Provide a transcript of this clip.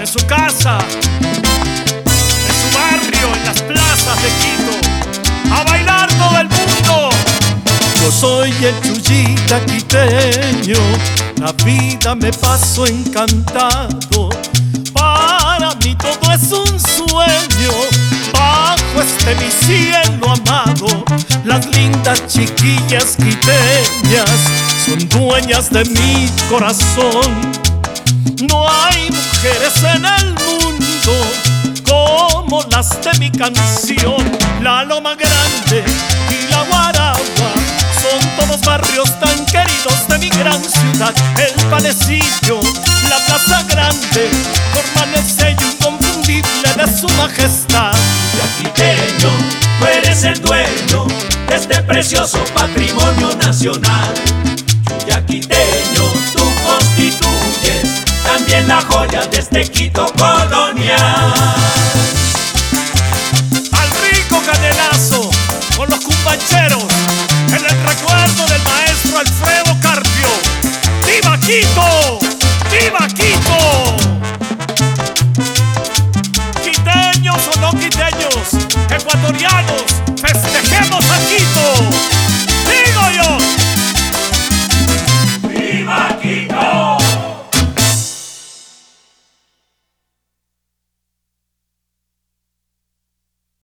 su casa, en su barrio, en las plazas de Quito, a bailar todo el mundo. Yo soy el Chuyita quiteño, la vida me paso encantado. Para mí todo es un sueño, bajo este mi cielo amado. Las lindas chiquillas quiteñas son dueñas de mi corazón. No hay mujeres en el mundo como las de mi canción. La Loma Grande y la Guaragua son todos barrios tan queridos de mi gran ciudad. El Panecillo, la Plaza Grande forman el sello inconfundible de su majestad. Quiteño, tú eres el dueño de este precioso patrimonio nacional. Chuyaquiteño, tú constituyes también la joya de este Quito colonial. Al rico canelazo con los cumbancheros en el recuerdo de